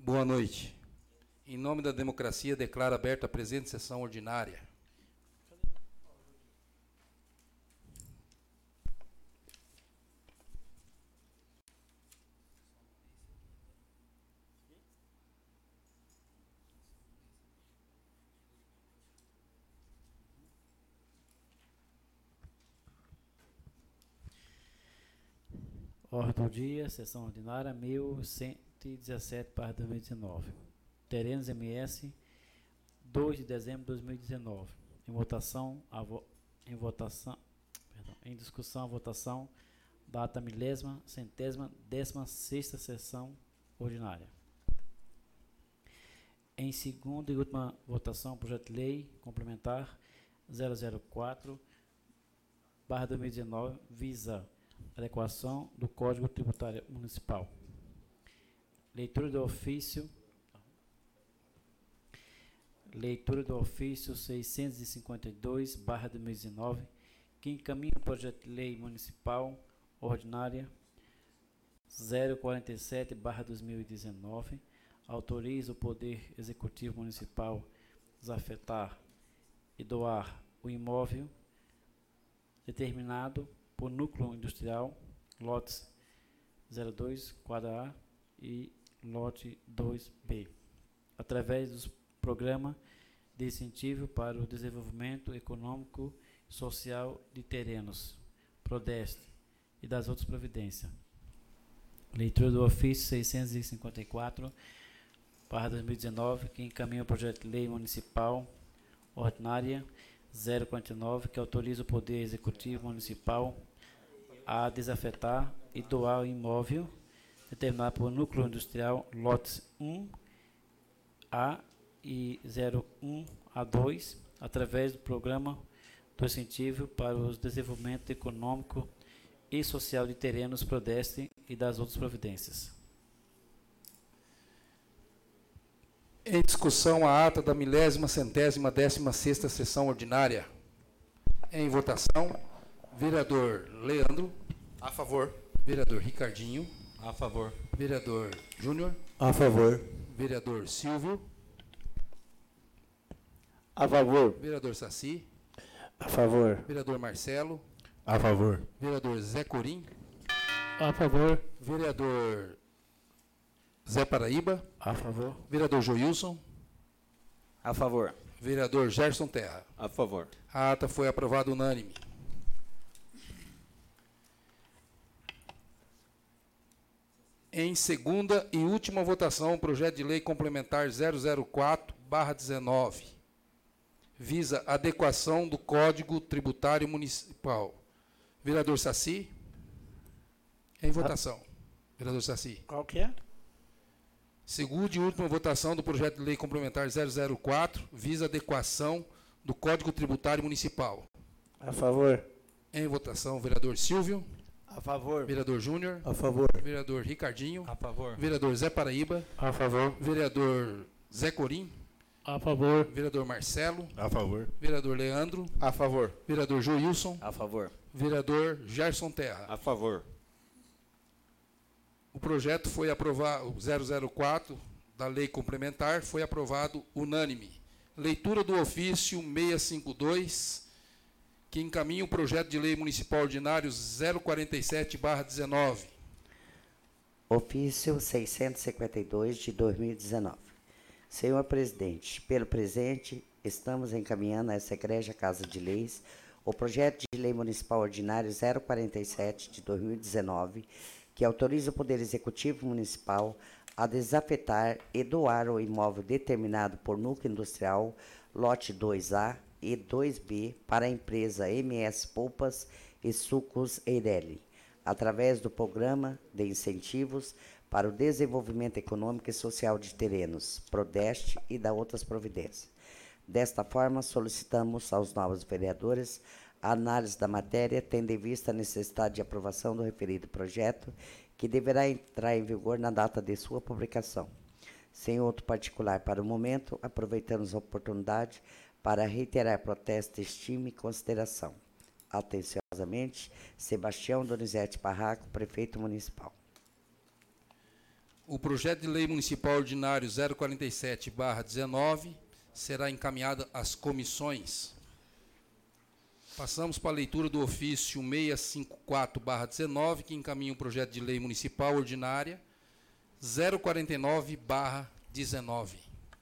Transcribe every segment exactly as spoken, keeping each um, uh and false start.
Boa noite. Em nome da democracia, declaro aberta a presente sessão ordinária. Ordem do dia, sessão ordinária mil cento e dezessete barra dois mil e dezenove. Terenos M S, dois de dezembro de dois mil e dezenove. Em votação, a vo, em votação, perdão, em discussão, a votação da ata milésima, centésima, décima sexta sessão ordinária. Em segunda e última votação, projeto de lei complementar zero zero quatro barra dois mil e dezenove, visa adequação do Código Tributário Municipal. Leitura do ofício. Leitura do ofício seiscentos e cinquenta e dois barra dois mil e dezenove, que encaminha o projeto de lei municipal ordinária zero quarenta e sete barra dois mil e dezenove, autoriza o Poder Executivo Municipal desafetar e doar o imóvel determinado por núcleo industrial, lotes zero dois, quadra A e lote dois B, através dos programas de incentivo para o desenvolvimento econômico e social de terrenos, Prodeste e das outras providências. Leitura do ofício seiscentos e cinquenta e quatro barra dois mil e dezenove, que encaminha o projeto de lei municipal ordinária zero quarenta e nove, que autoriza o Poder Executivo Municipal a desafetar e doar o imóvel determinado por núcleo industrial lotes um A e zero um a dois, através do programa do incentivo para o desenvolvimento econômico e social de terrenos Prodeste e das outras providências. Em discussão, a ata da milésima, centésima, décima sexta sessão ordinária. Em votação, vereador Leandro. A favor. Vereador Ricardinho. A favor. Vereador Júnior. A favor. Vereador Silvio. A favor. Vereador Saci. A favor. Vereador Marcelo. A favor. Vereador Zé Corim. A favor. Vereador Zé Paraíba. A favor. Vereador Joilson. A favor. Vereador Gerson Terra. A favor. A ata foi aprovada unânime. Em segunda e última votação, o projeto de lei complementar zero zero quatro barra dezenove visa adequação do Código Tributário Municipal. Vereador Saci. Em votação. Vereador Saci. Qual que é? Segunda e última votação do projeto de lei complementar zero zero quatro visa adequação do Código Tributário Municipal. A favor. Em votação, vereador Silvio. A favor. Vereador Júnior. A favor. Vereador Ricardinho. A favor. Vereador Zé Paraíba. A favor. Vereador Zé Corim. A favor. Vereador Marcelo. A favor. Vereador Leandro. A favor. Vereador Joilson. A favor. Vereador Gerson Terra. A favor. O projeto foi aprovado, o zero zero quatro da lei complementar foi aprovado unânime. Leitura do ofício seiscentos e cinquenta e dois, que encaminha o projeto de lei municipal ordinário zero quarenta e sete barra dezenove. Ofício seiscentos e cinquenta e dois de dois mil e dezenove. Senhor Presidente, pelo presente, estamos encaminhando a essa egrégia Casa de Leis o projeto de lei municipal ordinário zero quarenta e sete de dois mil e dezenove, que autoriza o Poder Executivo Municipal a desafetar e doar o imóvel determinado por núcleo industrial lote dois A e dois B para a empresa M S Polpas e Sucos Eireli, através do Programa de Incentivos para o Desenvolvimento Econômico e Social de Terrenos, Prodeste e da outras providências. Desta forma, solicitamos aos novos vereadores a análise da matéria, tendo em vista a necessidade de aprovação do referido projeto, que deverá entrar em vigor na data de sua publicação. Sem outro particular para o momento, aproveitamos a oportunidade para reiterar protesto, estima e consideração. Atenciosamente, Sebastião Donizete Barraco, Prefeito Municipal. O projeto de lei municipal ordinário zero quarenta e sete barra dezenove será encaminhado às comissões. Passamos para a leitura do ofício seiscentos e cinquenta e quatro barra dezenove, que encaminha o projeto de lei municipal ordinária zero quarenta e nove barra dezenove.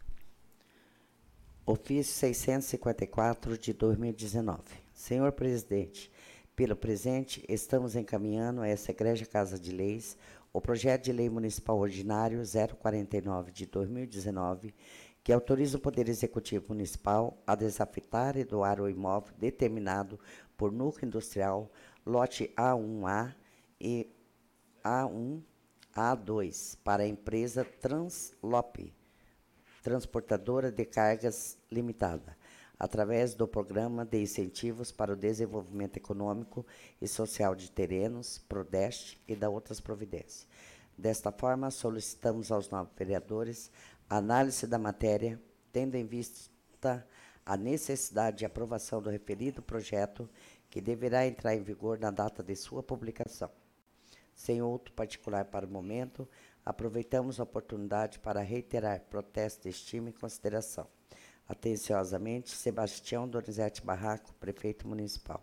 Ofício seiscentos e cinquenta e quatro de dois mil e dezenove. Senhor presidente, pelo presente, estamos encaminhando a essa egregia Casa de Leis o projeto de lei municipal ordinário zero quarenta e nove de dois mil e dezenove, que autoriza o Poder Executivo Municipal a desafetar e doar o imóvel determinado por núcleo industrial, lote A um A e A um A dois, para a empresa Translop, Transportadora de Cargas Limitada, através do Programa de Incentivos para o Desenvolvimento Econômico e Social de Terrenos, PRODEST, e da outras providências. Desta forma, solicitamos aos nove vereadores a análise da matéria, tendo em vista a necessidade de aprovação do referido projeto, que deverá entrar em vigor na data de sua publicação. Sem outro particular para o momento, aproveitamos a oportunidade para reiterar protesto de estima e consideração. Atenciosamente, Sebastião Donizete Barraco, prefeito municipal.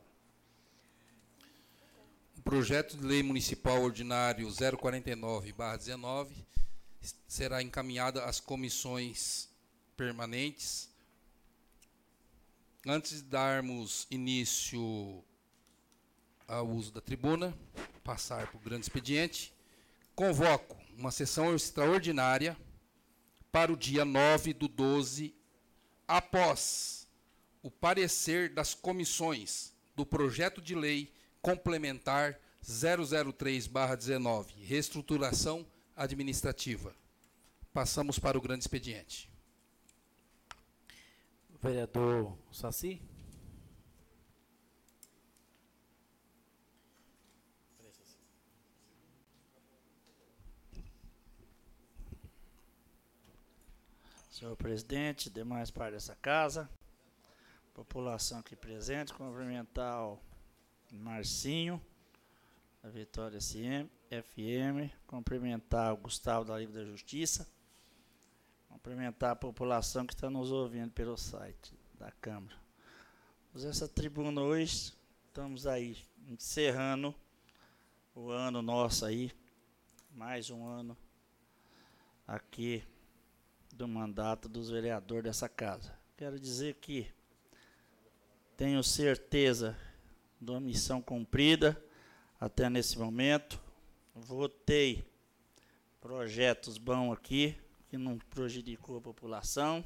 O projeto de lei municipal ordinário zero quarenta e nove barra dezenove será encaminhado às comissões permanentes. Antes de darmos início ao uso da tribuna, passar para o grande expediente, convoco uma sessão extraordinária para o dia nove do doze, após o parecer das comissões do projeto de lei complementar zero zero três barra dezenove, reestruturação administrativa. Passamos para o grande expediente. Vereador Saci. Senhor presidente, demais parte dessa casa, população aqui presente, cumprimentar o Marcinho, da Vitória F M, cumprimentar o Gustavo da Liga da Justiça, cumprimentar a população que está nos ouvindo pelo site da Câmara. Mas essa tribuna hoje, estamos aí encerrando o ano nosso aí, mais um ano aqui do mandato dos vereadores dessa casa. Quero dizer que tenho certeza de uma missão cumprida até nesse momento. Votei projetos bons aqui, que não prejudicou a população,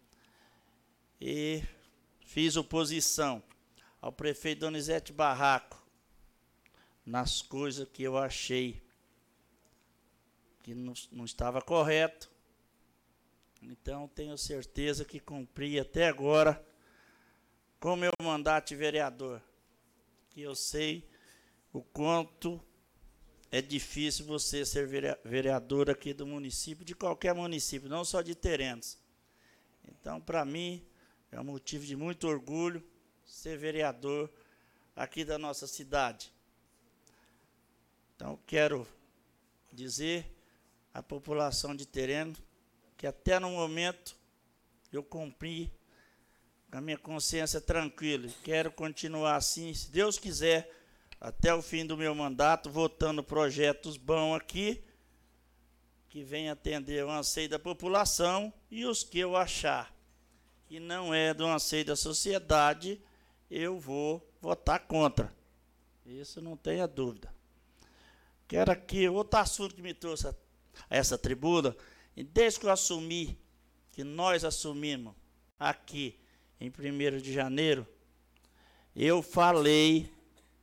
e fiz oposição ao prefeito Donizete Barraco nas coisas que eu achei que não, não estava correto. Então, tenho certeza que cumpri até agora com o meu mandato de vereador, que eu sei o quanto é difícil você ser vereador aqui do município, de qualquer município, não só de Terenos. Então, para mim, é um motivo de muito orgulho ser vereador aqui da nossa cidade. Então, quero dizer à população de Terenos que até no momento eu cumpri com a minha consciência tranquila. Quero continuar assim, se Deus quiser, até o fim do meu mandato, votando projetos bons aqui, que venham atender o anseio da população, e os que eu achar que não é do anseio da sociedade, eu vou votar contra. Isso não tenha dúvida. Quero aqui, outro assunto que me trouxe a essa tribuna, e desde que eu assumi, que nós assumimos aqui em primeiro de janeiro, eu falei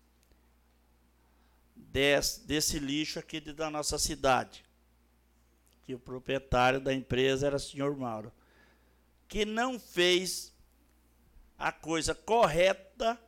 desse, desse lixo aqui da nossa cidade, que o proprietário da empresa era o senhor Mauro, que não fez a coisa correta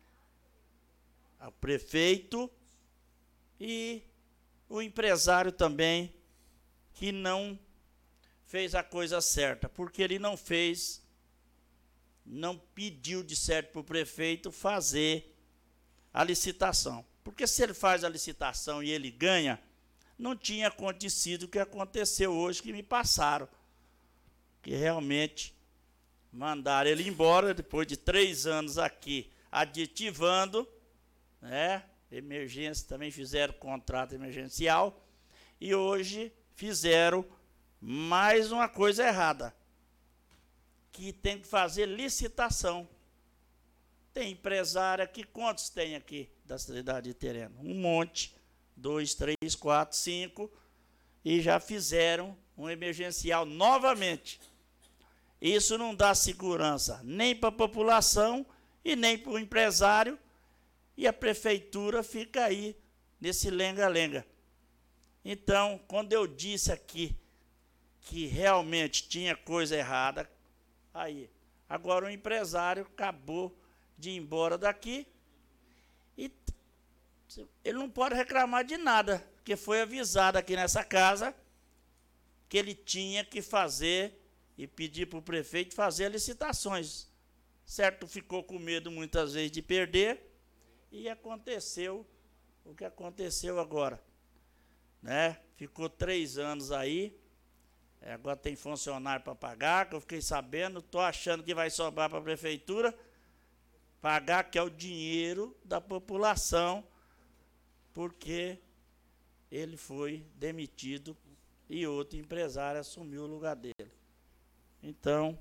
ao prefeito e o empresário também, que não fez a coisa certa, porque ele não fez, não pediu de certo para o prefeito fazer a licitação. Porque se ele faz a licitação e ele ganha, não tinha acontecido o que aconteceu hoje, que me passaram. Que realmente mandaram ele embora, depois de três anos aqui, aditivando, né? Emergência, também fizeram contrato emergencial, e hoje fizeram mais uma coisa errada, que tem que fazer licitação. Tem empresário aqui, quantos tem aqui da cidade de Terena? Um monte, dois, três, quatro, cinco, e já fizeram um emergencial novamente. Isso não dá segurança nem para a população e nem para o empresário, e a prefeitura fica aí nesse lenga-lenga. Então, quando eu disse aqui que realmente tinha coisa errada, aí, agora o empresário acabou de ir embora daqui e ele não pode reclamar de nada, porque foi avisado aqui nessa casa que ele tinha que fazer e pedir para o prefeito fazer licitações. Certo? Ficou com medo muitas vezes de perder, e aconteceu o que aconteceu agora. Né? Ficou três anos aí, agora tem funcionário para pagar, que eu fiquei sabendo, estou achando que vai sobrar para a prefeitura, pagar, que é o dinheiro da população, porque ele foi demitido e outro empresário assumiu o lugar dele. Então,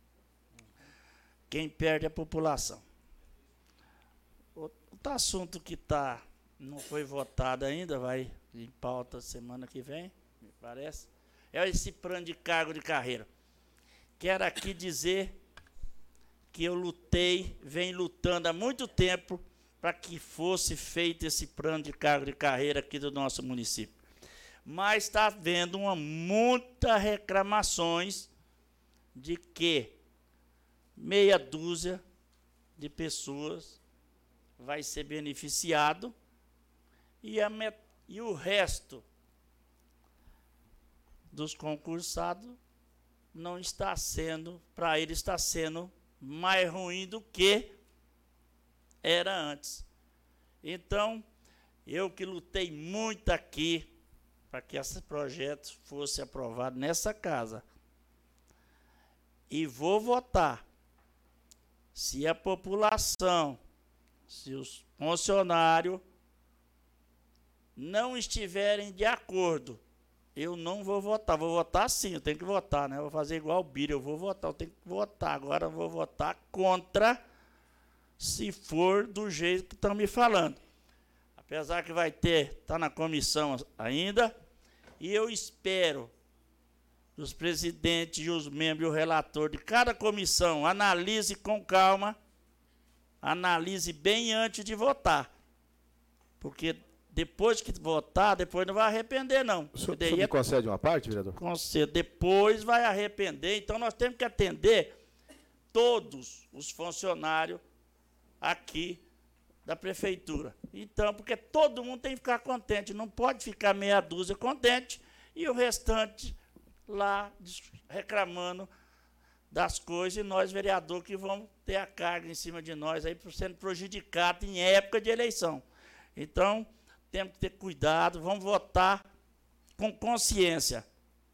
quem perde é a população. Outro assunto que tá, não foi votado ainda, vai em pauta semana que vem, me parece, é esse plano de cargo de carreira. Quero aqui dizer que eu lutei, venho lutando há muito tempo para que fosse feito esse plano de cargo de carreira aqui do nosso município. Mas está havendo uma, muitas reclamações de que meia dúzia de pessoas vai ser beneficiado e, a met... e o resto dos concursados não está sendo, para ele está sendo mais ruim do que era antes. Então, eu que lutei muito aqui para que esse projeto fosse aprovado nessa casa, e vou votar, se a população, se os funcionários não estiverem de acordo, eu não vou votar. Vou votar sim, eu tenho que votar, né? Eu vou fazer igual o Bira, eu vou votar, eu tenho que votar. Agora eu vou votar contra, se for do jeito que estão me falando. Apesar que vai ter, está na comissão ainda, e eu espero os presidentes e os membros e o relator de cada comissão analise com calma, analise bem antes de votar, porque depois que votar, depois não vai arrepender, não. O senhor, o senhor me concede uma parte, vereador? Concede, depois vai arrepender. Então, nós temos que atender todos os funcionários aqui da prefeitura. Então, porque todo mundo tem que ficar contente, não pode ficar meia dúzia contente e o restante lá reclamando das coisas, e nós, vereador, que vamos ter a carga em cima de nós, aí sendo prejudicado em época de eleição. Então, temos que ter cuidado, vamos votar com consciência,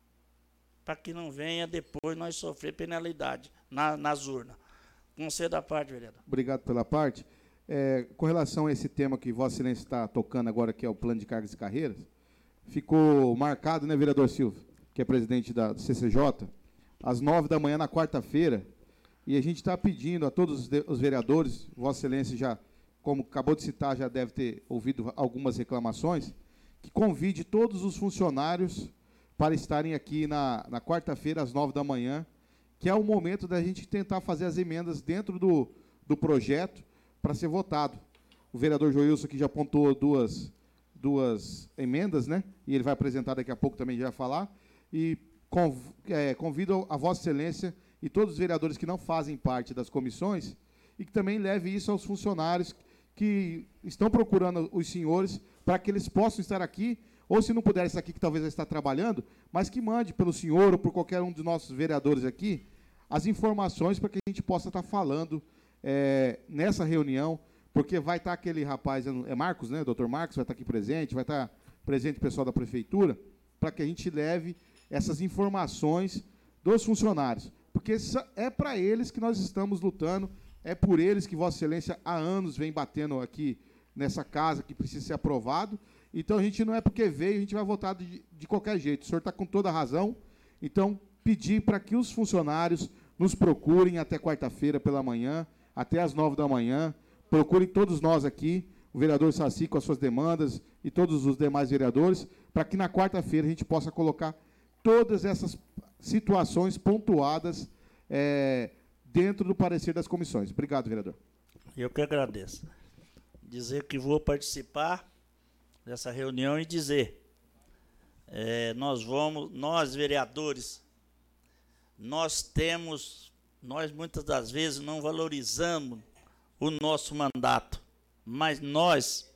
para que não venha depois nós sofrer penalidade na, nas urnas. Concedo a parte, vereador. Obrigado pela parte. É, com relação a esse tema que Vossa Excelência está tocando agora, que é o plano de cargas e carreiras, ficou marcado, né, vereador Silvio, que é presidente da C C J, às nove da manhã na quarta-feira, e a gente está pedindo a todos os vereadores, Vossa Excelência já, como acabou de citar, já deve ter ouvido algumas reclamações, que convide todos os funcionários para estarem aqui na, na quarta-feira, às nove da manhã, que é o momento da gente tentar fazer as emendas dentro do, do projeto para ser votado. O vereador Joilson aqui já apontou duas, duas emendas, né? E ele vai apresentar daqui a pouco também, já vai falar. E conv, é, convido a Vossa Excelência e todos os vereadores que não fazem parte das comissões e que também leve isso aos funcionários que estão procurando os senhores para que eles possam estar aqui, ou se não puder estar aqui, que talvez já está trabalhando, mas que mande pelo senhor ou por qualquer um dos nossos vereadores aqui as informações para que a gente possa estar falando é, nessa reunião, porque vai estar aquele rapaz, é Marcos, né, doutor Marcos, vai estar aqui presente, vai estar presente o pessoal da Prefeitura, para que a gente leve essas informações dos funcionários. Porque é para eles que nós estamos lutando, é por eles que Vossa Excelência há anos vem batendo aqui nessa casa, que precisa ser aprovado. Então, a gente não é porque veio, a gente vai votar de, de qualquer jeito. O senhor está com toda a razão. Então, pedir para que os funcionários nos procurem até quarta-feira pela manhã, até às nove da manhã. Procurem todos nós aqui, o vereador Saci com as suas demandas e todos os demais vereadores, para que na quarta-feira a gente possa colocar todas essas situações pontuadas é, dentro do parecer das comissões. Obrigado, vereador. Eu que agradeço. Dizer que vou participar dessa reunião e dizer, é, nós vamos, nós vereadores, nós temos, nós muitas das vezes não valorizamos o nosso mandato, mas nós,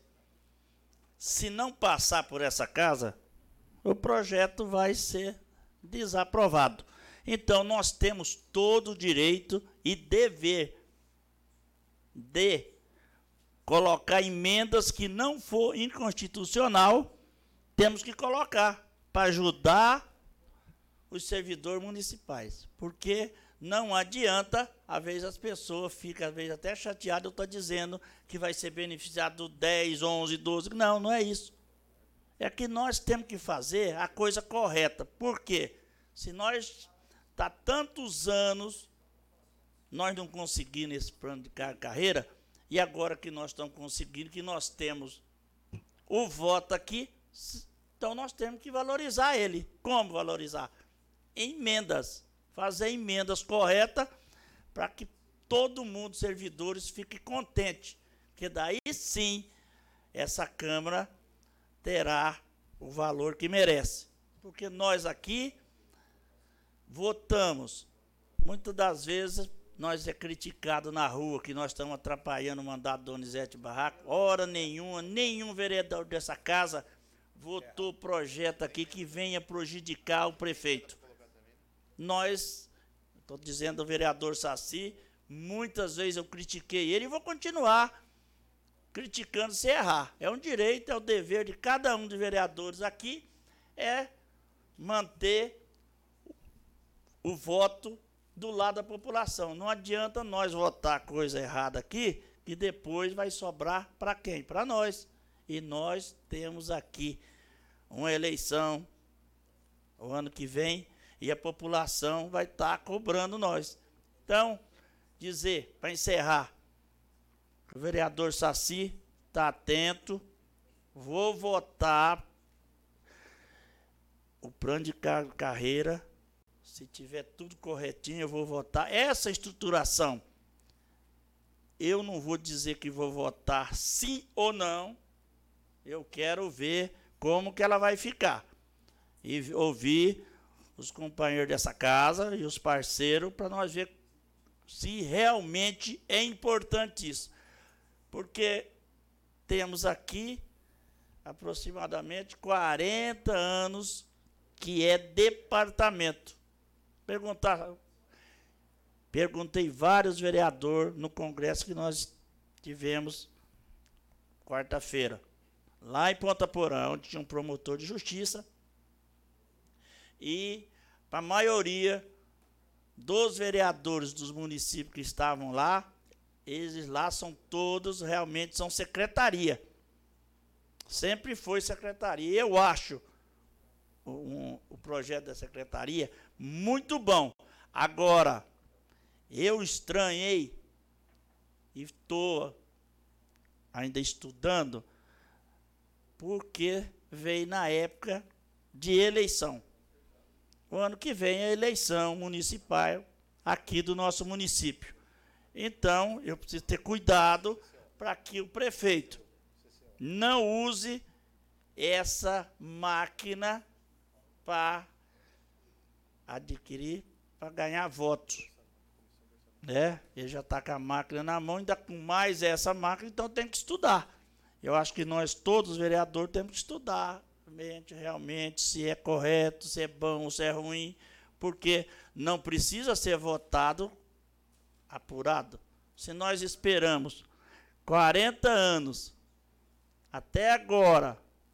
se não passar por essa casa, o projeto vai ser desaprovado. Então, nós temos todo o direito e dever de colocar emendas que não for inconstitucional, temos que colocar para ajudar os servidores municipais, porque não adianta, às vezes as pessoas ficam, às vezes até chateadas, eu estou dizendo que vai ser beneficiado dez, onze, doze, não, não é isso. É que nós temos que fazer a coisa correta, porque se nós está tantos anos, nós não conseguimos esse plano de carreira, e agora que nós estamos conseguindo, que nós temos o voto aqui, então nós temos que valorizar ele. Como valorizar? Emendas. Fazer emendas corretas para que todo mundo, servidores, fique contente. Porque daí sim, essa Câmara terá o valor que merece. Porque nós aqui votamos. Muitas das vezes nós é criticado na rua que nós estamos atrapalhando o mandato do Donizete Barraco. Hora nenhuma, nenhum vereador dessa casa votou projeto aqui que venha prejudicar o prefeito. Nós, estou dizendo ao vereador Saci, muitas vezes eu critiquei ele e vou continuar criticando se errar. É um direito, é o dever de cada um dos vereadores aqui, é manter o voto do lado da população. Não adianta nós votar coisa errada aqui, que depois vai sobrar para quem? Para nós. E nós temos aqui uma eleição o ano que vem e a população vai estar tá cobrando nós. Então, dizer, para encerrar, o vereador Saci está atento, vou votar o plano de car carreira. Se tiver tudo corretinho, eu vou votar. Essa estruturação, eu não vou dizer que vou votar sim ou não. Eu quero ver como que ela vai ficar. E ouvir os companheiros dessa casa e os parceiros para nós ver se realmente é importante isso. Porque temos aqui aproximadamente quarenta anos que é departamento. Perguntar, perguntei vários vereadores no congresso que nós tivemos quarta-feira, lá em Ponta Porã, onde tinha um promotor de justiça, e para a maioria dos vereadores dos municípios que estavam lá, eles lá são todos, realmente são secretaria. Sempre foi secretaria. Eu acho um, o projeto da secretaria muito bom. Agora, eu estranhei e estou ainda estudando porque veio na época de eleição. O ano que vem é a eleição municipal aqui do nosso município. Então, eu preciso ter cuidado para que o prefeito não use essa máquina para adquirir, para ganhar votos. Né? Ele já está com a máquina na mão, ainda com mais essa máquina, então tem que estudar. Eu acho que nós, todos os vereadores, temos que estudar realmente, realmente se é correto, se é bom, se é ruim, porque não precisa ser votado apurado. Se nós esperamos quarenta anos até agora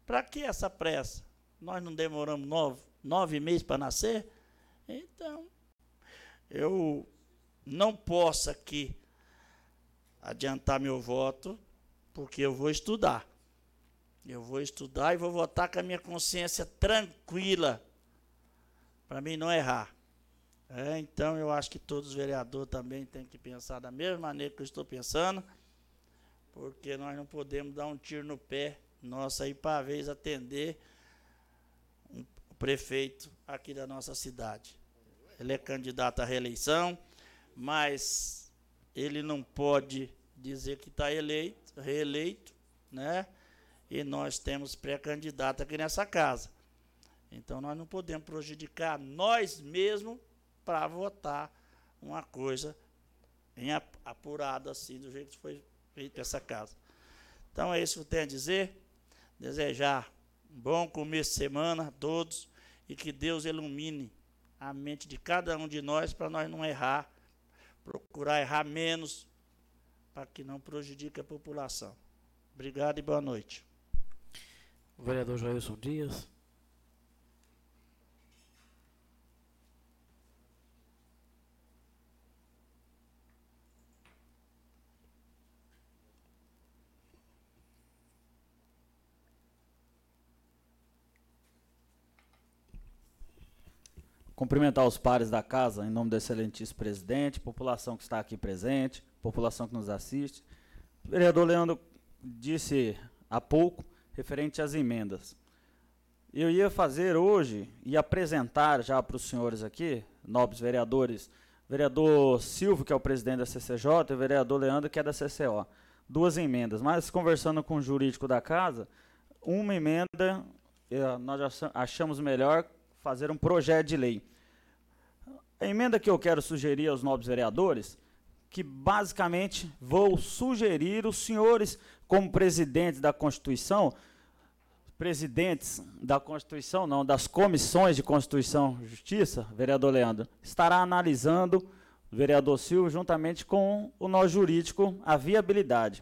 Para que essa pressa? Nós não demoramos nove, nove meses para nascer? Então, eu não posso aqui adiantar meu voto, porque eu vou estudar. Eu vou estudar e vou votar com a minha consciência tranquila, para mim não errar. É, então, eu acho que todos os vereadores também têm que pensar da mesma maneira que eu estou pensando, porque nós não podemos dar um tiro no pé nosso aí para a vez atender um, o prefeito aqui da nossa cidade. Ele é candidato à reeleição, mas ele não pode dizer que está eleito, reeleito, né? E nós temos pré-candidato aqui nessa casa. Então, nós não podemos prejudicar nós mesmos para votar uma coisa em apurada assim, do jeito que foi feito essa casa. Então, é isso que eu tenho a dizer. Desejar um bom começo de semana a todos e que Deus ilumine a mente de cada um de nós para nós não errar, procurar errar menos, para que não prejudique a população. Obrigado e boa noite. O vereador Joilson Dias. Cumprimentar os pares da casa, em nome do excelentíssimo presidente, população que está aqui presente, população que nos assiste. O vereador Leandro disse há pouco, referente às emendas. Eu ia fazer hoje e apresentar já para os senhores aqui, nobres vereadores, vereador Silvio, que é o presidente da C C J, e o vereador Leandro, que é da C C O, duas emendas. Mas, conversando com o jurídico da casa, uma emenda, nós achamos melhor fazer um projeto de lei. A emenda que eu quero sugerir aos nobres vereadores, que basicamente vou sugerir os senhores, como presidentes da Constituição, presidentes da Constituição, não, das comissões de Constituição e Justiça, vereador Leandro, estará analisando, o vereador Silvio, juntamente com o nosso jurídico, a viabilidade.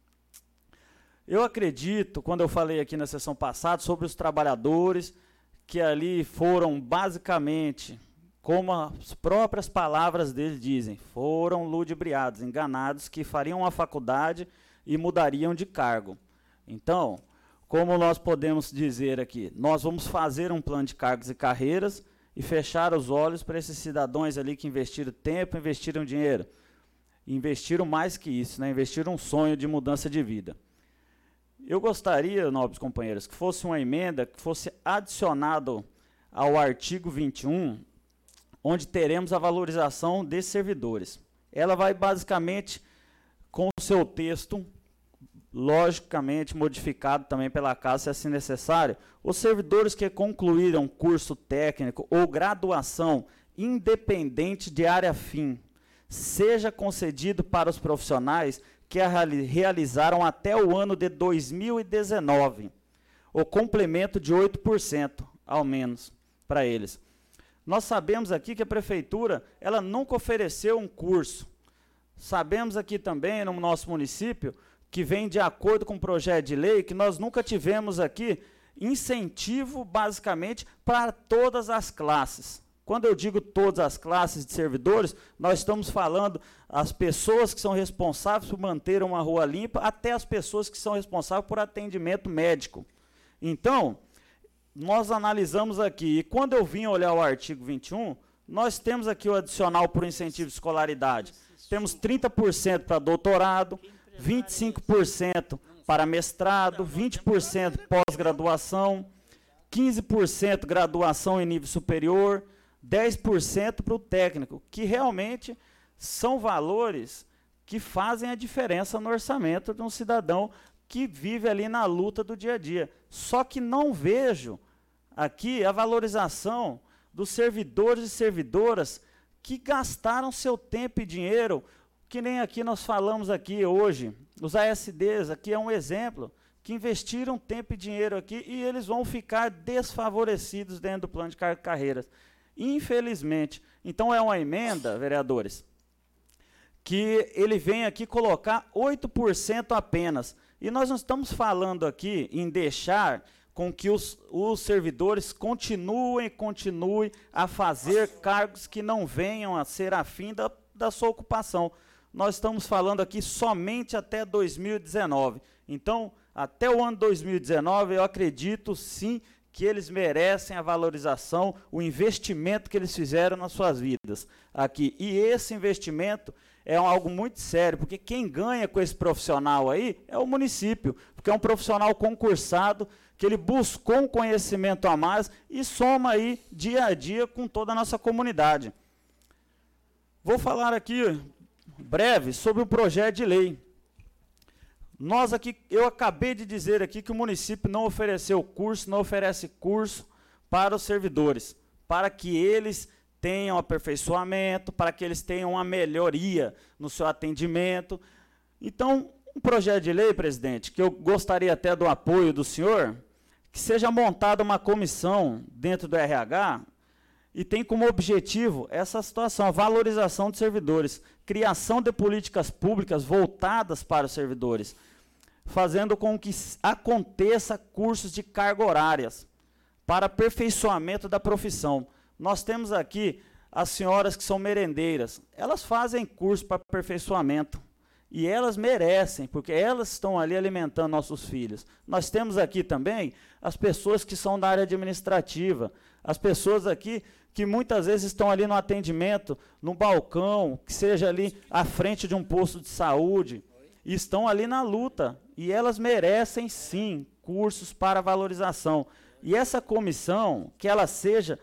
Eu acredito, quando eu falei aqui na sessão passada, sobre os trabalhadores, que ali foram basicamente, como as próprias palavras deles dizem, foram ludibriados, enganados, que fariam uma faculdade e mudariam de cargo. Então, como nós podemos dizer aqui, nós vamos fazer um plano de cargos e carreiras e fechar os olhos para esses cidadãos ali que investiram tempo, investiram dinheiro. Investiram mais que isso, né? Investiram um sonho de mudança de vida. Eu gostaria, nobres companheiros, que fosse uma emenda que fosse adicionado ao artigo vinte e um, onde teremos a valorização desses servidores. Ela vai basicamente com o seu texto, logicamente modificado também pela casa, se assim necessário, os servidores que concluíram curso técnico ou graduação independente de área fim, seja concedido para os profissionais que a realizaram até o ano de dois mil e dezenove, o complemento de oito por cento, ao menos, para eles. Nós sabemos aqui que a prefeitura, ela nunca ofereceu um curso. Sabemos aqui também, no nosso município, que vem de acordo com o projeto de lei, que nós nunca tivemos aqui incentivo, basicamente, para todas as classes. Quando eu digo todas as classes de servidores, nós estamos falando as pessoas que são responsáveis por manter uma rua limpa, até as pessoas que são responsáveis por atendimento médico. Então, nós analisamos aqui, e quando eu vim olhar o artigo vinte e um, nós temos aqui o adicional por incentivo de escolaridade. Temos trinta por cento para doutorado, vinte e cinco por cento para mestrado, vinte por cento pós-graduação, quinze por cento graduação em nível superior, dez por cento para o técnico, que realmente são valores que fazem a diferença no orçamento de um cidadão que vive ali na luta do dia a dia. Só que não vejo aqui a valorização dos servidores e servidoras que gastaram seu tempo e dinheiro, que nem aqui nós falamos aqui hoje, os A S Ds, aqui é um exemplo, que investiram tempo e dinheiro aqui e eles vão ficar desfavorecidos dentro do plano de carreiras. Infelizmente. Então, é uma emenda, vereadores, que ele vem aqui colocar oito por cento apenas. E nós não estamos falando aqui em deixar com que os, os servidores continuem, continuem a fazer cargos que não venham a ser afim da, da sua ocupação. Nós estamos falando aqui somente até dois mil e dezenove. Então, até o ano dois mil e dezenove, eu acredito sim que eles merecem a valorização, o investimento que eles fizeram nas suas vidas aqui. E esse investimento é algo muito sério, porque quem ganha com esse profissional aí é o município, porque é um profissional concursado, que ele buscou um conhecimento a mais e soma aí dia a dia com toda a nossa comunidade. Vou falar aqui breve sobre o projeto de lei. Nós aqui, eu acabei de dizer aqui que o município não ofereceu curso, não oferece curso para os servidores, para que eles tenham aperfeiçoamento, para que eles tenham uma melhoria no seu atendimento. Então, um projeto de lei, presidente, que eu gostaria até do apoio do senhor, que seja montada uma comissão dentro do R H e tem como objetivo essa situação, a valorização de servidores, criação de políticas públicas voltadas para os servidores, fazendo com que aconteça cursos de carga horárias para aperfeiçoamento da profissão. Nós temos aqui as senhoras que são merendeiras, elas fazem curso para aperfeiçoamento e elas merecem, porque elas estão ali alimentando nossos filhos. Nós temos aqui também as pessoas que são da área administrativa, as pessoas aqui que muitas vezes estão ali no atendimento, no balcão, que seja ali à frente de um posto de saúde, e estão ali na luta, e elas merecem sim cursos para valorização. E essa comissão, que ela seja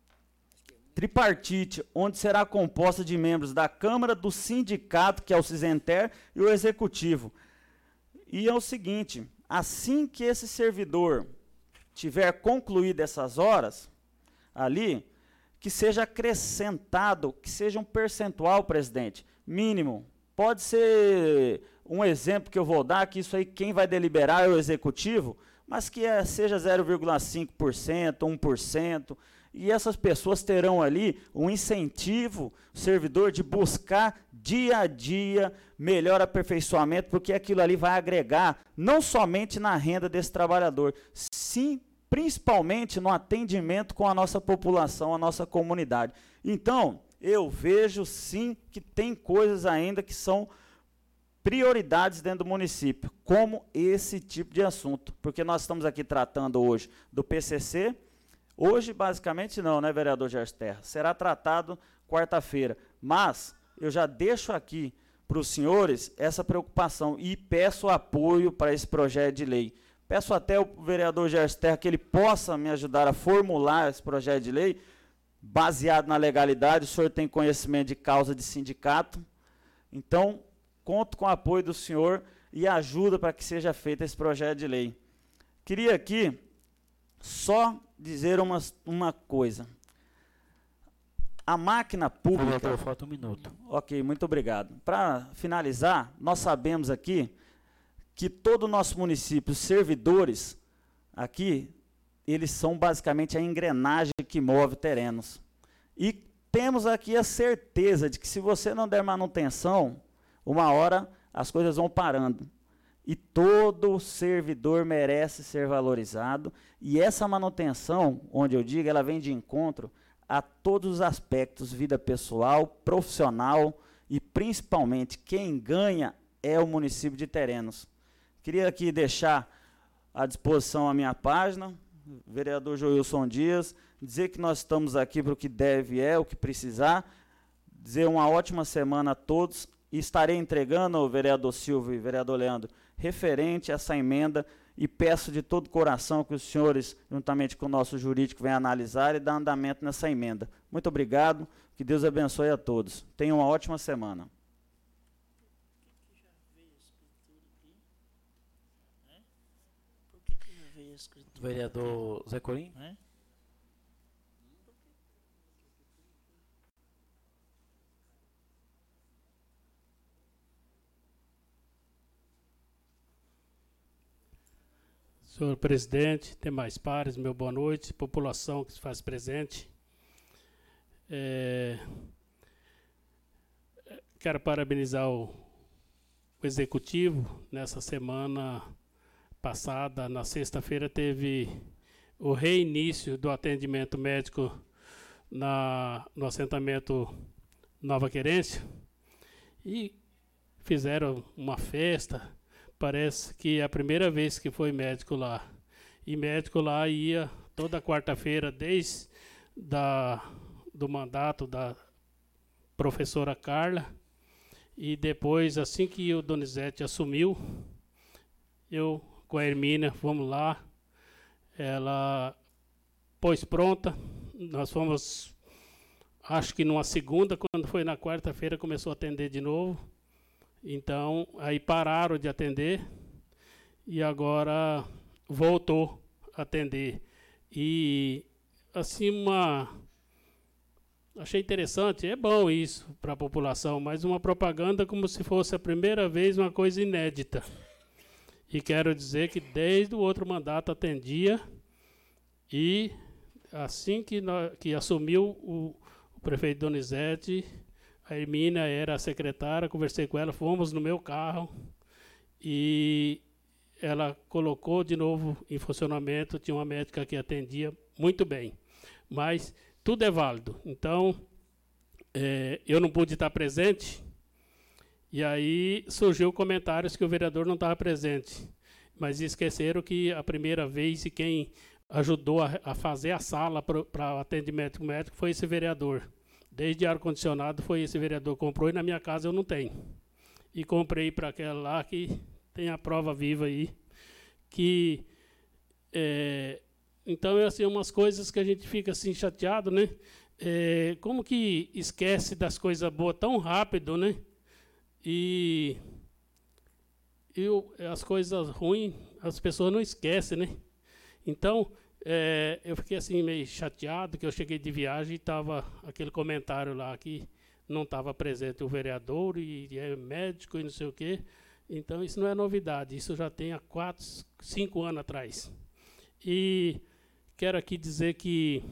tripartite, onde será composta de membros da Câmara, do sindicato, que é o Cisenter, e o Executivo. E é o seguinte, assim que esse servidor tiver concluído essas horas, ali, que seja acrescentado, que seja um percentual, presidente, mínimo. Pode ser um exemplo que eu vou dar, que isso aí quem vai deliberar é o Executivo, mas que é, seja zero vírgula cinco por cento, um por cento, e essas pessoas terão ali um incentivo, o servidor, de buscar dia a dia melhor aperfeiçoamento, porque aquilo ali vai agregar não somente na renda desse trabalhador, sim, principalmente no atendimento com a nossa população, a nossa comunidade. Então, eu vejo sim que tem coisas ainda que são prioridades dentro do município, como esse tipo de assunto, porque nós estamos aqui tratando hoje do P C C, hoje basicamente não, né, vereador Gerson Terra? Será tratado quarta-feira, mas eu já deixo aqui para os senhores essa preocupação e peço apoio para esse projeto de lei. Peço até ao vereador Gerson Terra que ele possa me ajudar a formular esse projeto de lei, baseado na legalidade. O senhor tem conhecimento de causa de sindicato, então conto com o apoio do senhor e ajuda para que seja feito esse projeto de lei. Queria aqui só dizer uma, uma coisa. A máquina pública... Vereador, falta um minuto. Ok, muito obrigado. Para finalizar, nós sabemos aqui que todo o nosso município, os servidores aqui, eles são basicamente a engrenagem que move terrenos. E temos aqui a certeza de que se você não der manutenção, uma hora as coisas vão parando. E todo servidor merece ser valorizado. E essa manutenção, onde eu digo, ela vem de encontro a todos os aspectos, vida pessoal, profissional e principalmente quem ganha é o município de Terenos. Queria aqui deixar à disposição a minha página, vereador Joilson Dias, dizer que nós estamos aqui para o que deve é, o que precisar, dizer uma ótima semana a todos e estarei entregando ao vereador Silvio e vereador Leandro referente a essa emenda e peço de todo coração que os senhores, juntamente com o nosso jurídico, venham analisar e dar andamento nessa emenda. Muito obrigado, que Deus abençoe a todos. Tenham uma ótima semana. Vereador Zé Corim? É? Senhor presidente, demais pares, meu boa noite, população que se faz presente. É, quero parabenizar o, o executivo nessa semana passada, na sexta-feira, teve o reinício do atendimento médico na, no assentamento Nova Querência e fizeram uma festa. Parece que é a primeira vez que foi médico lá. E médico lá ia toda quarta-feira, desde da, do mandato da professora Carla. E depois, assim que o Donizete assumiu, eu com a Hermínia fomos lá. Ela pôs pronta. Nós fomos, acho que numa segunda, quando foi na quarta-feira, começou a atender de novo. Então, aí pararam de atender e agora voltou a atender. E, assim, uma... achei interessante, é bom isso para a população, mas uma propaganda como se fosse a primeira vez uma coisa inédita. E quero dizer que desde o outro mandato atendia e assim que, nós, que assumiu o, o prefeito Donizete, a Hermínia era a secretária, conversei com ela, fomos no meu carro e ela colocou de novo em funcionamento, tinha uma médica que atendia muito bem. Mas tudo é válido. Então, é, eu não pude estar presente, e aí surgiu comentários que o vereador não estava presente. Mas esqueceram que a primeira vez e quem ajudou a, a fazer a sala para o atendimento médico foi esse vereador. Desde ar-condicionado foi esse vereador que comprou, e na minha casa eu não tenho. E comprei para aquela lá que tem a prova viva aí. Que, é, então, é assim, umas coisas que a gente fica assim chateado, né? É, como que esquece das coisas boas tão rápido, né? E, e o, as coisas ruins, as pessoas não esquecem, né? Então, é, eu fiquei assim meio chateado, que eu cheguei de viagem e estava aquele comentário lá que não estava presente o vereador e, e é médico e não sei o quê. Então, isso não é novidade, isso já tem há quatro, cinco anos atrás. E quero aqui dizer que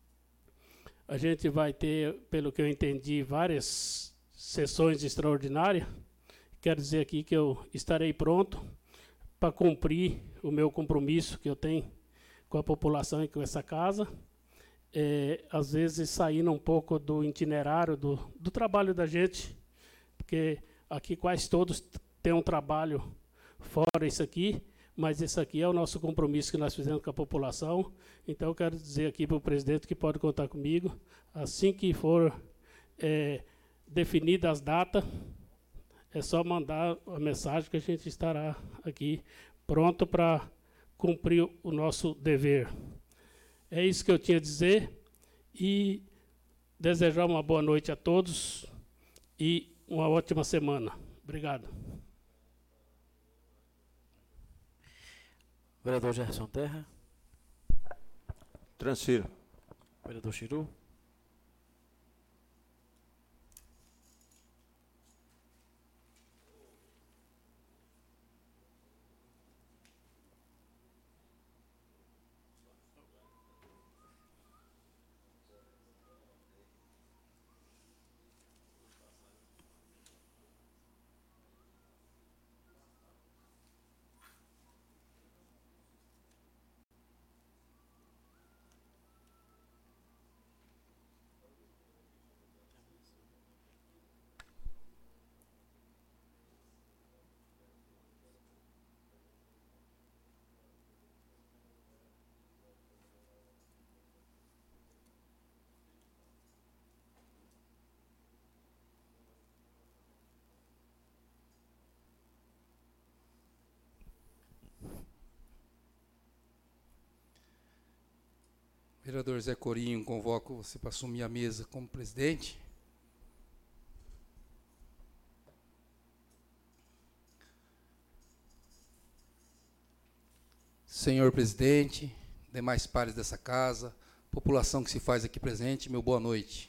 a gente vai ter, pelo que eu entendi, várias sessões extraordinárias. Quero dizer aqui que eu estarei pronto para cumprir o meu compromisso que eu tenho com a população e com essa casa. É, às vezes saindo um pouco do itinerário do, do trabalho da gente, porque aqui quase todos têm um trabalho fora isso aqui, mas esse aqui é o nosso compromisso que nós fizemos com a população. Então, eu quero dizer aqui para o presidente que pode contar comigo. Assim que for é, definida as datas, é só mandar a mensagem que a gente estará aqui pronto para cumprir o nosso dever. É isso que eu tinha a dizer e desejar uma boa noite a todos e uma ótima semana. Obrigado. Vereador Gerson Terra. Transfiro. Vereador Chiru. Vereador Zé Corinho, convoco você para assumir a mesa como presidente. Senhor presidente, demais pares dessa casa, população que se faz aqui presente, meu boa noite.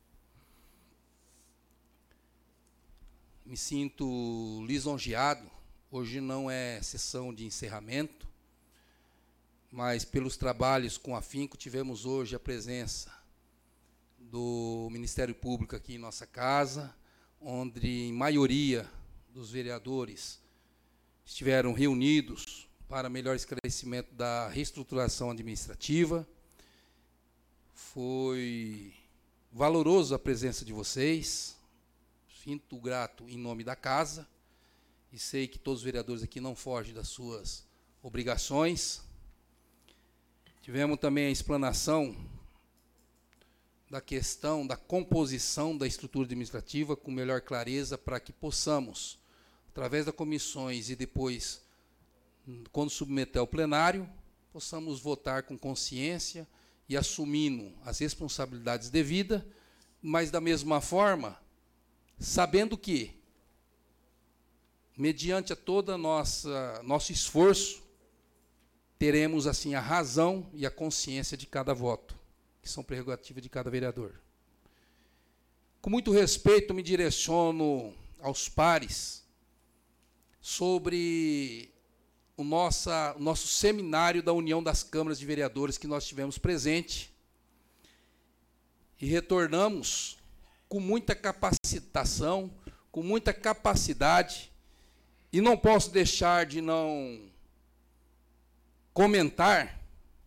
Me sinto lisonjeado. Hoje não é sessão de encerramento, mas pelos trabalhos com afinco, tivemos hoje a presença do Ministério Público aqui em nossa casa, onde, em maioria dos vereadores, estiveram reunidos para melhor esclarecimento da reestruturação administrativa. Foi valoroso a presença de vocês, sinto grato em nome da casa, e sei que todos os vereadores aqui não fogem das suas obrigações. Tivemos também a explanação da questão da composição da estrutura administrativa com melhor clareza para que possamos, através das comissões e depois, quando submeter ao plenário, possamos votar com consciência e assumindo as responsabilidades devidas, mas da mesma forma, sabendo que, mediante a toda nossa nosso esforço, teremos assim a razão e a consciência de cada voto, que são prerrogativas de cada vereador. Com muito respeito, me direciono aos pares sobre o, nossa, o nosso seminário da União das Câmaras de Vereadores que nós tivemos presente e retornamos com muita capacitação, com muita capacidade, e não posso deixar de não comentar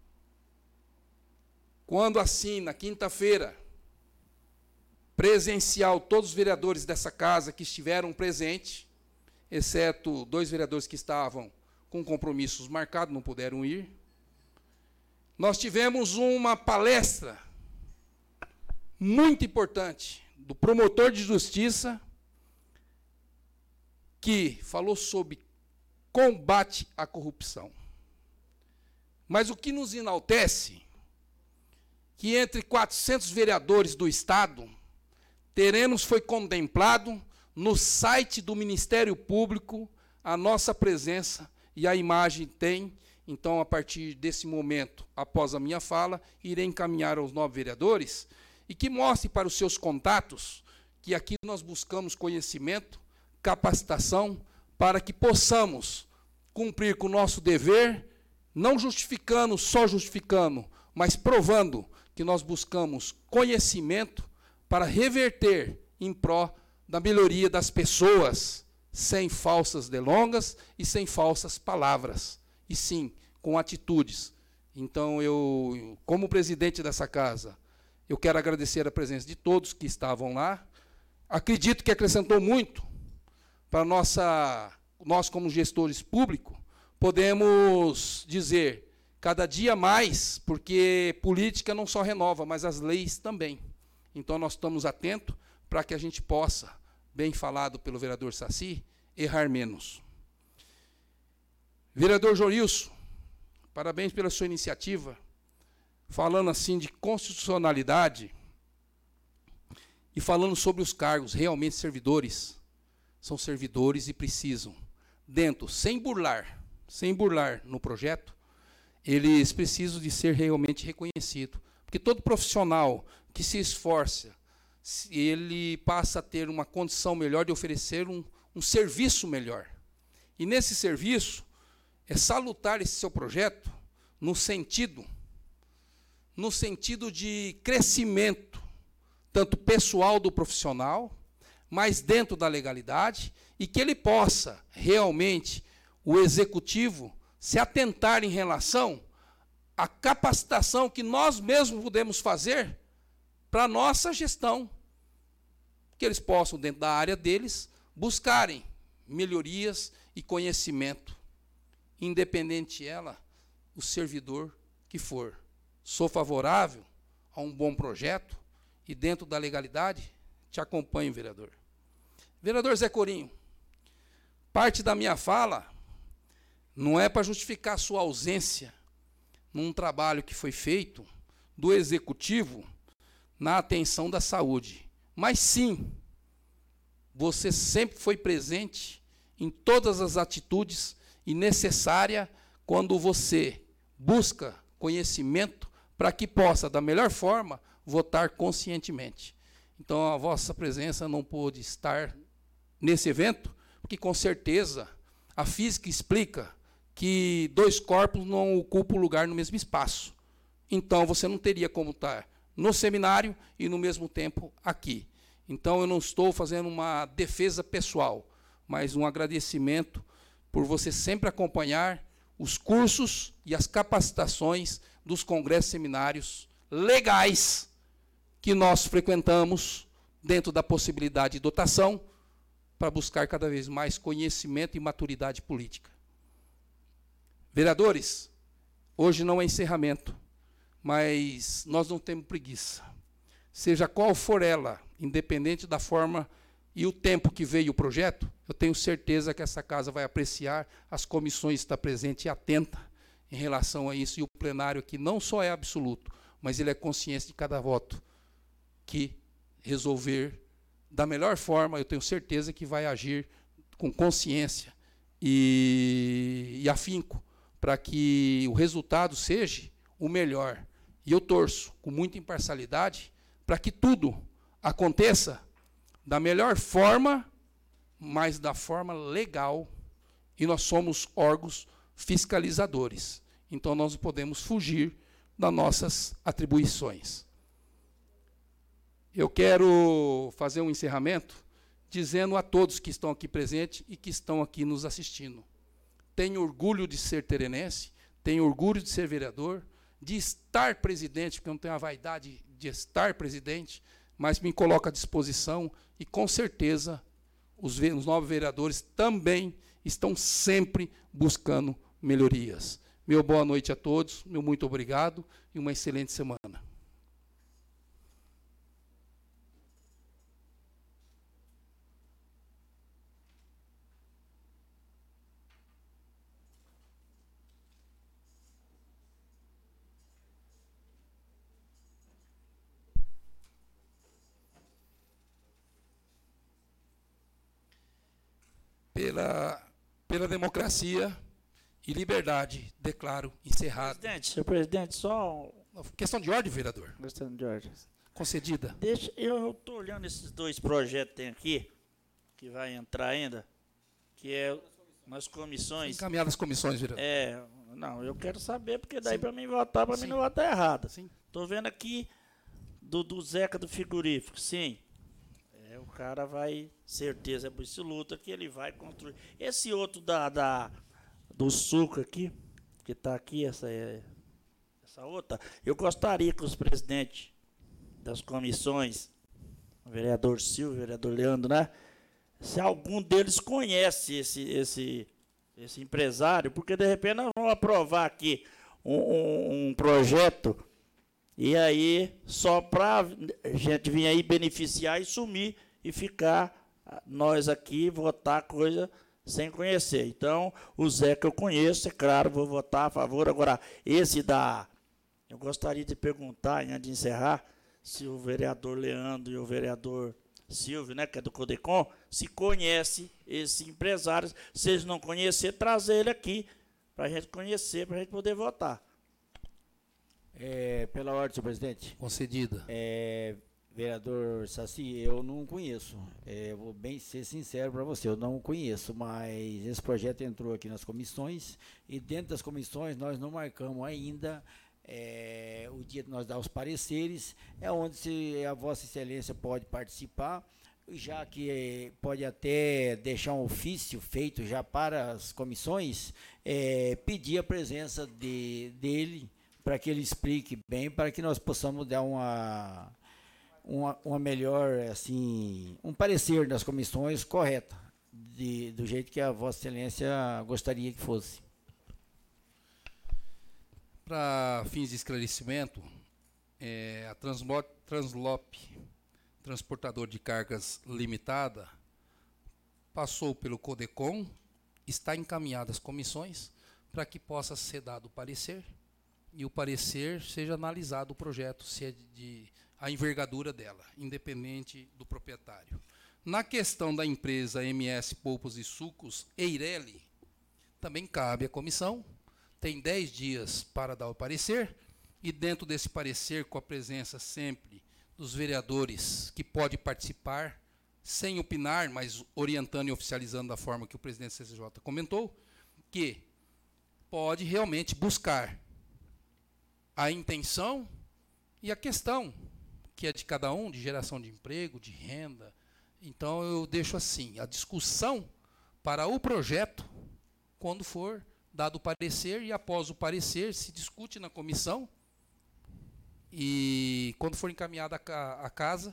quando, assim, na quinta-feira, presencial, todos os vereadores dessa casa que estiveram presentes, exceto dois vereadores que estavam com compromissos marcados, não puderam ir, nós tivemos uma palestra muito importante do promotor de justiça, que falou sobre combate à corrupção. Mas o que nos enaltece, que entre quatrocentos vereadores do Estado, teremos foi contemplado no site do Ministério Público a nossa presença, e a imagem tem. Então, a partir desse momento, após a minha fala, irei encaminhar aos nove vereadores, e que mostre para os seus contatos que aqui nós buscamos conhecimento, capacitação, para que possamos cumprir com o nosso dever, não justificando, só justificando, mas provando que nós buscamos conhecimento para reverter em pró da melhoria das pessoas, sem falsas delongas e sem falsas palavras, e sim, com atitudes. Então, eu, como presidente dessa casa, eu quero agradecer a presença de todos que estavam lá. Acredito que acrescentou muito para nossa, nós, como gestores públicos, podemos dizer, cada dia mais, porque política não só renova, mas as leis também. Então, nós estamos atentos para que a gente possa, bem falado pelo vereador Saci, errar menos. Vereador Jorilson, parabéns pela sua iniciativa, falando assim de constitucionalidade e falando sobre os cargos. Realmente, servidores são servidores e precisam, dentro, sem burlar, sem burlar no projeto, eles precisam de ser realmente reconhecidos. Porque todo profissional que se esforça, ele passa a ter uma condição melhor de oferecer um, um serviço melhor. E nesse serviço, é salutar esse seu projeto no sentido, no sentido de crescimento, tanto pessoal do profissional, mas dentro da legalidade, e que ele possa realmente, o executivo, se atentar em relação à capacitação que nós mesmos podemos fazer para a nossa gestão, que eles possam, dentro da área deles, buscarem melhorias e conhecimento, independente ela, o servidor que for. Sou favorável a um bom projeto e, dentro da legalidade, te acompanho, vereador. Vereador Zé Corinho, parte da minha fala não é para justificar a sua ausência num trabalho que foi feito do Executivo na atenção da saúde, mas sim, você sempre foi presente em todas as atitudes e necessária quando você busca conhecimento para que possa, da melhor forma, votar conscientemente. Então, a vossa presença não pôde estar nesse evento, porque, com certeza, a física explica que dois corpos não ocupam lugar no mesmo espaço. Então, você não teria como estar no seminário e, no mesmo tempo, aqui. Então, eu não estou fazendo uma defesa pessoal, mas um agradecimento por você sempre acompanhar os cursos e as capacitações dos congressos seminários legais que nós frequentamos dentro da possibilidade de dotação para buscar cada vez mais conhecimento e maturidade política. Vereadores, hoje não é encerramento, mas nós não temos preguiça. Seja qual for ela, independente da forma e o tempo que veio o projeto, eu tenho certeza que essa casa vai apreciar, as comissões estão presentes e atenta em relação a isso, e o plenário aqui não só é absoluto, mas ele é consciência de cada voto que resolver da melhor forma, eu tenho certeza que vai agir com consciência e, e afinco, para que o resultado seja o melhor. E eu torço, com muita imparcialidade, para que tudo aconteça da melhor forma, mas da forma legal, e nós somos órgãos fiscalizadores. Então, nós não podemos fugir das nossas atribuições. Eu quero fazer um encerramento dizendo a todos que estão aqui presentes e que estão aqui nos assistindo. Tenho orgulho de ser terenense, tenho orgulho de ser vereador, de estar presidente, porque eu não tenho a vaidade de estar presidente, mas me coloco à disposição e, com certeza, os, os novos vereadores também estão sempre buscando melhorias. Meu boa noite a todos, meu muito obrigado e uma excelente semana. Pela, pela democracia e liberdade, declaro encerrado. Presidente, senhor presidente, só... Questão de ordem, vereador. Questão de ordem. Concedida. Deixa, eu estou olhando esses dois projetos que tem aqui, que vai entrar ainda, que é nas comissões... Encaminhar as comissões, vereador. É, não, eu quero saber, porque daí para mim votar, para mim não votar errado. Estou vendo aqui do, do Zeca do frigorífico, sim. É, o cara vai, certeza absoluta que ele vai construir. Esse outro da, da, do suco aqui, que está aqui, essa, essa outra, eu gostaria que os presidentes das comissões, o vereador Silvio, o vereador Leandro, né? Se algum deles conhece esse, esse, esse empresário, porque de repente nós vamos aprovar aqui um, um, um projeto e aí só para a gente vir aí beneficiar e sumir e ficar nós aqui votar coisa sem conhecer. Então, o Zé que eu conheço, é claro, vou votar a favor. Agora, esse da... Eu gostaria de perguntar, antes de encerrar, se o vereador Leandro e o vereador Silvio, né, que é do Codecon, se conhece esse empresário. Se eles não conhecer, trazer ele aqui para a gente conhecer, para a gente poder votar. É, pela ordem, senhor presidente. Concedida. É, vereador Saci, eu não conheço. É, vou bem ser sincero para você, eu não conheço, mas esse projeto entrou aqui nas comissões e dentro das comissões nós não marcamos ainda é, o dia que nós dá os pareceres, é onde se a Vossa Excelência pode participar, já que é, pode até deixar um ofício feito já para as comissões, é, pedir a presença de, dele, para que ele explique bem, para que nós possamos dar uma, uma, uma melhor, assim, um parecer das comissões correta, de, do jeito que a Vossa Excelência gostaria que fosse. Para fins de esclarecimento, é, a Translop, Translop, transportador de cargas limitada, passou pelo Codecon, está encaminhada às comissões para que possa ser dado o parecer, e o parecer seja analisado o projeto, se é de, de a envergadura dela, independente do proprietário. Na questão da empresa M S Polpos e Sucos, Eireli, também cabe à comissão, tem dez dias para dar o parecer, e dentro desse parecer, com a presença sempre dos vereadores que pode participar, sem opinar, mas orientando e oficializando da forma que o presidente do C C J comentou, que pode realmente buscar a intenção e a questão, que é de cada um, de geração de emprego, de renda. Então, eu deixo assim, a discussão para o projeto, quando for dado o parecer, e após o parecer se discute na comissão, e quando for encaminhada a casa,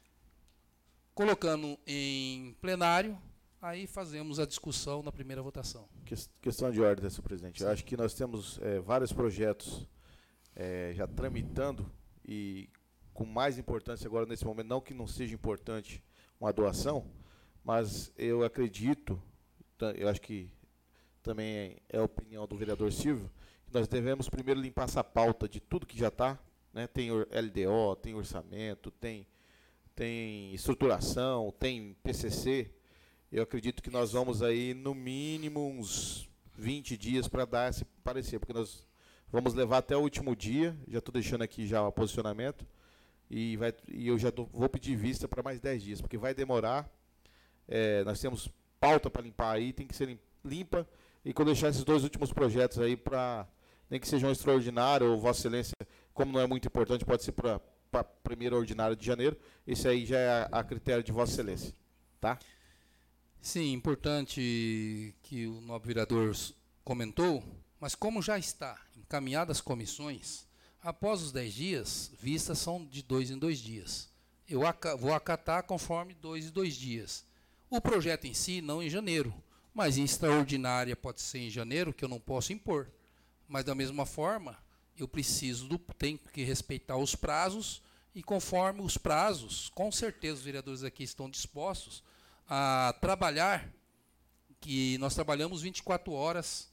colocando em plenário, aí fazemos a discussão na primeira votação. Questão de ordem, senhor presidente. Eu acho que nós temos é, vários projetos é, já tramitando, e com mais importância agora nesse momento, não que não seja importante uma doação, mas eu acredito, eu acho que também é a opinião do vereador Silvio, que nós devemos primeiro limpar essa pauta de tudo que já está, né? Tem L D O, tem orçamento, tem, tem estruturação, tem P C C. Eu acredito que nós vamos aí, no mínimo, uns vinte dias para dar esse parecer, porque nós vamos levar até o último dia, já estou deixando aqui já o posicionamento, e, vai, e eu já tô, vou pedir vista para mais dez dias, porque vai demorar. É, nós temos pauta para limpar aí, tem que ser limpa, e quando deixar esses dois últimos projetos aí, para nem que sejam extraordinário, ou Vossa Excelência, como não é muito importante, pode ser para a primeira ordinária de janeiro, esse aí já é a, a critério de Vossa Excelência. Tá? Sim, importante que o nobre vereador comentou, mas como já está encaminhadas as comissões, após os dez dias, vistas são de dois em dois dias. Eu aca- vou acatar conforme dois em dois dias. O projeto em si, não em janeiro, mas em extraordinária pode ser em janeiro, que eu não posso impor. Mas, da mesma forma, eu preciso, do, tenho que respeitar os prazos, e conforme os prazos, com certeza os vereadores aqui estão dispostos a trabalhar, que nós trabalhamos vinte e quatro horas,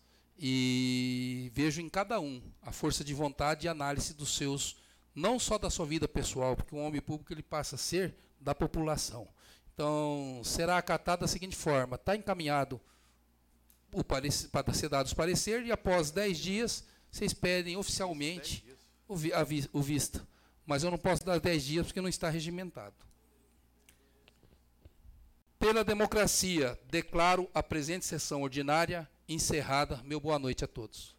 e vejo em cada um a força de vontade e análise dos seus, não só da sua vida pessoal, porque o homem público ele passa a ser da população. Então, será acatado da seguinte forma: está encaminhado o parecer, para ser dados parecer, e após dez dias, vocês pedem oficialmente o, vi, a vi, o vista. Mas eu não posso dar dez dias porque não está regimentado. Pela democracia, declaro a presente sessão ordinária encerrada. Meu boa noite a todos.